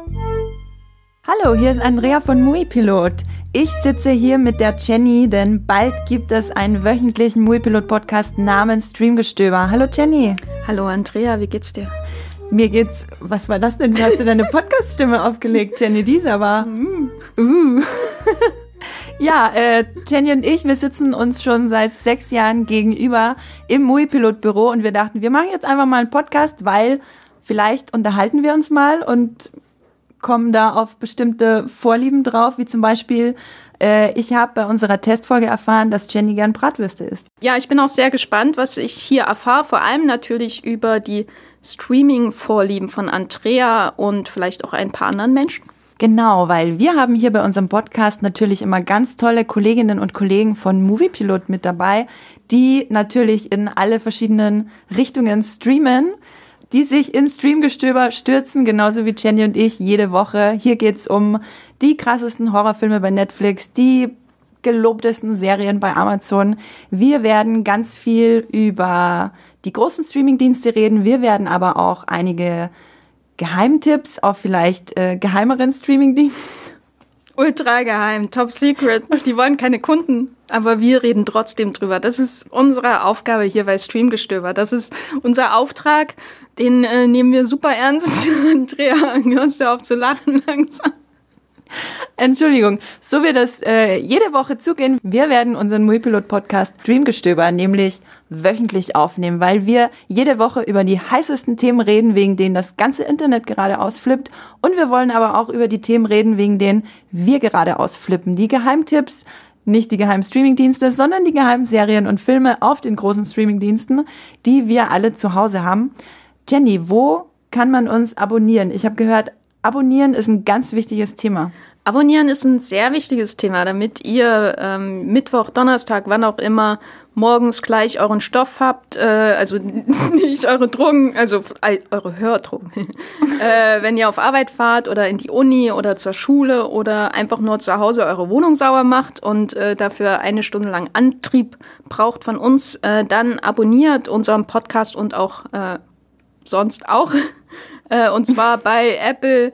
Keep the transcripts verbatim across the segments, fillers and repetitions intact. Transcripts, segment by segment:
Hallo, hier ist Andrea von Moviepilot. Ich sitze hier mit der Jenny, denn bald gibt es einen wöchentlichen Moviepilot-Podcast namens Streamgestöber. Hallo Jenny. Hallo Andrea, wie geht's dir? Mir geht's, was war das denn? Wie hast du deine Podcast-Stimme aufgelegt, Jenny? Dieser war. Uh. Ja, äh, Jenny und ich, wir sitzen uns schon seit sechs Jahren gegenüber im Moviepilot-Büro und wir dachten, wir machen jetzt einfach mal einen Podcast, weil vielleicht unterhalten wir uns mal und kommen da auf bestimmte Vorlieben drauf, wie zum Beispiel, äh, ich habe bei unserer Testfolge erfahren, dass Jenny gern Bratwürste isst. Ja, ich bin auch sehr gespannt, was ich hier erfahre, vor allem natürlich über die Streaming-Vorlieben von Andrea und vielleicht auch ein paar anderen Menschen. Genau, weil wir haben hier bei unserem Podcast natürlich immer ganz tolle Kolleginnen und Kollegen von Moviepilot mit dabei, die natürlich in alle verschiedenen Richtungen streamen, die sich in Streamgestöber stürzen, genauso wie Jenny und ich jede Woche. Hier geht's um die krassesten Horrorfilme bei Netflix, die gelobtesten Serien bei Amazon. Wir werden ganz viel über die großen Streamingdienste reden. Wir werden aber auch einige Geheimtipps auf vielleicht äh, geheimeren Streamingdiensten. Ultra geheim, top secret. Die wollen keine Kunden, aber wir reden trotzdem drüber. Das ist unsere Aufgabe hier bei Streamgestöber. Das ist unser Auftrag, den äh, nehmen wir super ernst. Andrea, hörst du auf zu lachen langsam? Entschuldigung, so wird es äh, jede Woche zugehen. Wir werden unseren Moviepilot-Podcast Streamgestöber nämlich wöchentlich aufnehmen, weil wir jede Woche über die heißesten Themen reden, wegen denen das ganze Internet gerade ausflippt. Und wir wollen aber auch über die Themen reden, wegen denen wir gerade ausflippen. Die Geheimtipps, nicht die geheimen Streamingdienste, sondern die geheimen Serien und Filme auf den großen Streamingdiensten, die wir alle zu Hause haben. Jenny, wo kann man uns abonnieren? Ich habe gehört, abonnieren ist ein ganz wichtiges Thema. Abonnieren ist ein sehr wichtiges Thema, damit ihr ähm, Mittwoch, Donnerstag, wann auch immer, morgens gleich euren Stoff habt, äh, also nicht eure Drogen, also äh, eure Hördrogen, äh, wenn ihr auf Arbeit fahrt oder in die Uni oder zur Schule oder einfach nur zu Hause eure Wohnung sauber macht und äh, dafür eine Stunde lang Antrieb braucht von uns, äh, dann abonniert unseren Podcast und auch äh, sonst auch, äh, und zwar bei Apple,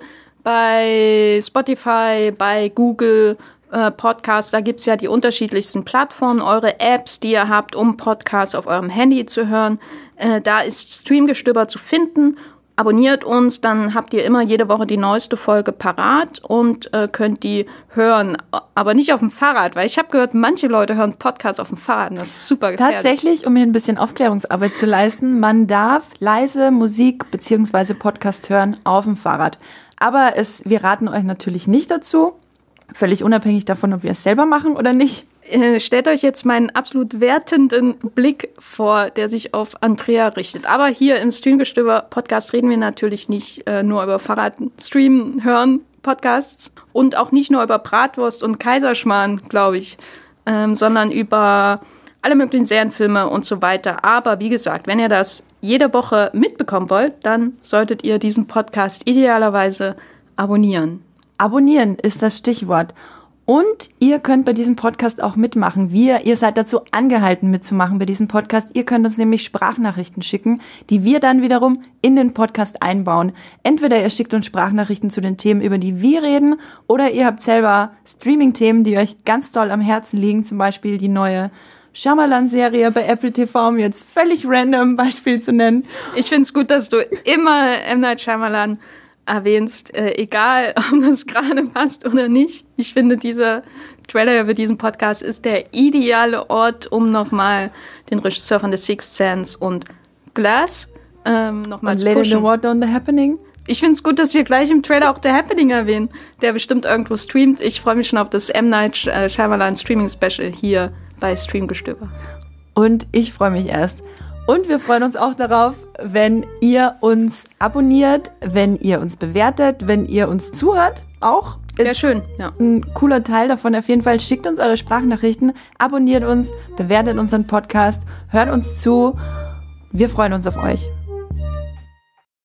bei Spotify, bei Google äh, Podcasts, da gibt's ja die unterschiedlichsten Plattformen, eure Apps, die ihr habt, um Podcasts auf eurem Handy zu hören. Äh, da ist Streamgestöber zu finden. Abonniert uns, dann habt ihr immer jede Woche die neueste Folge parat und äh, könnt die hören. Aber nicht auf dem Fahrrad, weil ich habe gehört, manche Leute hören Podcasts auf dem Fahrrad. Das ist super gefährlich. Tatsächlich, um hier ein bisschen Aufklärungsarbeit zu leisten, man darf leise Musik bzw. Podcast hören auf dem Fahrrad. Aber es, wir raten euch natürlich nicht dazu, völlig unabhängig davon, ob wir es selber machen oder nicht. Äh, stellt euch jetzt meinen absolut wertenden Blick vor, der sich auf Andrea richtet. Aber hier im Streamgestöber-Podcast reden wir natürlich nicht äh, nur über Fahrrad-Streamen, Hören, Podcasts und auch nicht nur über Bratwurst und Kaiserschmarrn, glaube ich, ähm, sondern über alle möglichen Serienfilme und so weiter. Aber wie gesagt, wenn ihr das jede Woche mitbekommen wollt, dann solltet ihr diesen Podcast idealerweise abonnieren. Abonnieren ist das Stichwort. Und ihr könnt bei diesem Podcast auch mitmachen. Wir, ihr seid dazu angehalten mitzumachen bei diesem Podcast. Ihr könnt uns nämlich Sprachnachrichten schicken, die wir dann wiederum in den Podcast einbauen. Entweder ihr schickt uns Sprachnachrichten zu den Themen, über die wir reden, oder ihr habt selber Streaming-Themen, die euch ganz doll am Herzen liegen. Zum Beispiel die neue Shyamalan-Serie bei Apple T V, um jetzt völlig random Beispiel zu nennen. Ich finde es gut, dass du immer M. Night Shyamalan erwähnst, äh, egal ob das gerade passt oder nicht. Ich finde, dieser Trailer für diesen Podcast ist der ideale Ort, um nochmal den Regisseur von The Sixth Sense und Glass ähm, nochmal zu pushen. Lady in the Water und The Happening. Ich finde es gut, dass wir gleich im Trailer auch The Happening erwähnen, der bestimmt irgendwo streamt. Ich freue mich schon auf das M. Night Shyamalan Streaming Special hier bei Streamgestöber. Und ich freue mich erst. Und wir freuen uns auch darauf, wenn ihr uns abonniert, wenn ihr uns bewertet, wenn ihr uns zuhört. Auch sehr schön, ja. Ein cooler Teil davon auf jeden Fall. Schickt uns eure Sprachnachrichten, abonniert uns, bewertet unseren Podcast, hört uns zu. Wir freuen uns auf euch.